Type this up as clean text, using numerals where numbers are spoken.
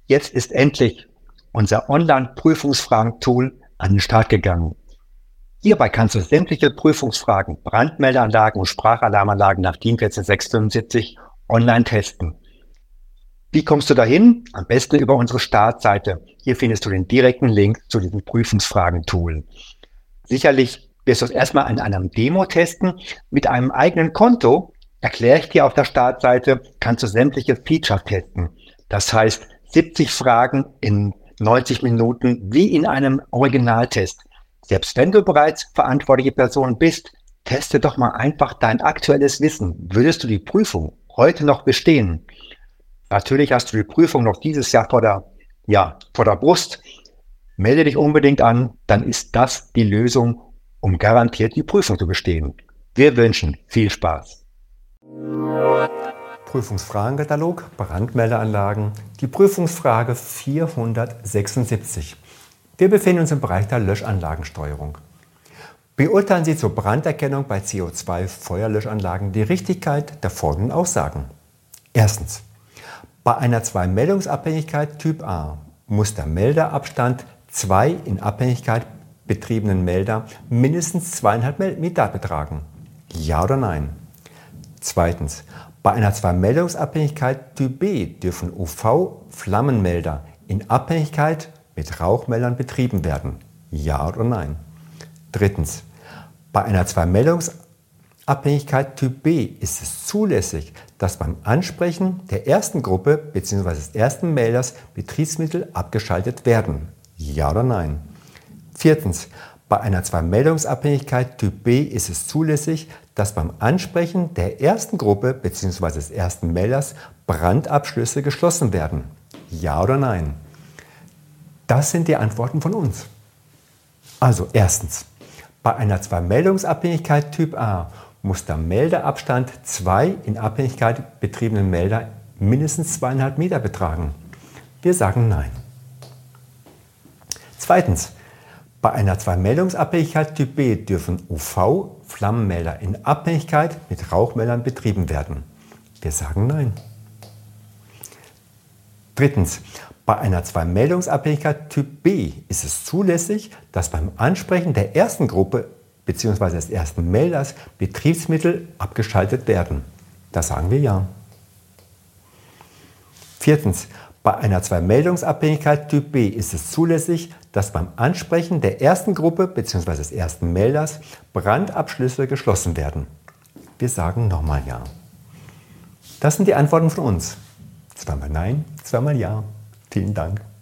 Jetzt ist endlich unser Online-Prüfungsfragen-Tool an den Start gegangen. Hierbei kannst du sämtliche Prüfungsfragen, Brandmeldeanlagen und Sprachalarmanlagen nach DIN 14675 online testen. Wie kommst du dahin? Am besten über unsere Startseite. Hier findest du den direkten Link zu diesem Prüfungsfragen-Tool. Sicherlich wirst du es erstmal an einem Demo testen. Mit einem eigenen Konto, erkläre ich dir auf der Startseite, kannst du sämtliche Features testen. Das heißt, 70 Fragen in 90 Minuten wie in einem Originaltest. Selbst wenn du bereits verantwortliche Person bist, teste doch mal einfach dein aktuelles Wissen. Würdest du die Prüfung heute noch bestehen? Natürlich hast du die Prüfung noch dieses Jahr vor der Brust. Melde dich unbedingt an, dann ist das die Lösung, um garantiert die Prüfung zu bestehen. Wir wünschen viel Spaß. Prüfungsfragenkatalog, Brandmeldeanlagen, die Prüfungsfrage 476. Wir befinden uns im Bereich der Löschanlagensteuerung. Beurteilen Sie zur Branderkennung bei CO2-Feuerlöschanlagen die Richtigkeit der folgenden Aussagen. Erstens. Bei einer Zwei-Meldungsabhängigkeit Typ A muss der Melderabstand 2 in Abhängigkeit betriebenen Melder mindestens 2,5 Meter betragen. Ja oder nein? Zweitens. Bei einer Zwei-Meldungsabhängigkeit Typ B dürfen UV-Flammenmelder in Abhängigkeit mit Rauchmeldern betrieben werden. Ja oder nein? Drittens. Bei einer Zwei-Meldungsabhängigkeit Typ B ist es zulässig, dass beim Ansprechen der ersten Gruppe bzw. des ersten Melders Betriebsmittel abgeschaltet werden. Ja oder nein? Viertens. Bei einer Zwei-Meldungsabhängigkeit Typ B ist es zulässig, dass beim Ansprechen der ersten Gruppe bzw. des ersten Melders Brandabschlüsse geschlossen werden. Ja oder nein? Das sind die Antworten von uns. Also erstens. Bei einer Zwei-Meldungsabhängigkeit Typ A muss der Meldeabstand 2 in Abhängigkeit betriebenen Melder mindestens 2,5 Meter betragen. Wir sagen nein. Zweitens. Bei einer Zwei-Meldungsabhängigkeit Typ B dürfen UV-Flammenmelder in Abhängigkeit mit Rauchmeldern betrieben werden. Wir sagen nein. Drittens. Bei einer Zwei-Meldungsabhängigkeit Typ B ist es zulässig, dass beim Ansprechen der ersten Gruppe bzw. des ersten Melders Betriebsmittel abgeschaltet werden. Da sagen wir ja. Viertens. Bei einer Zwei-Meldungsabhängigkeit Typ B ist es zulässig, dass beim Ansprechen der ersten Gruppe bzw. des ersten Melders Brandabschlüsse geschlossen werden. Wir sagen nochmal ja. Das sind die Antworten von uns. Zweimal nein, zweimal ja. Vielen Dank.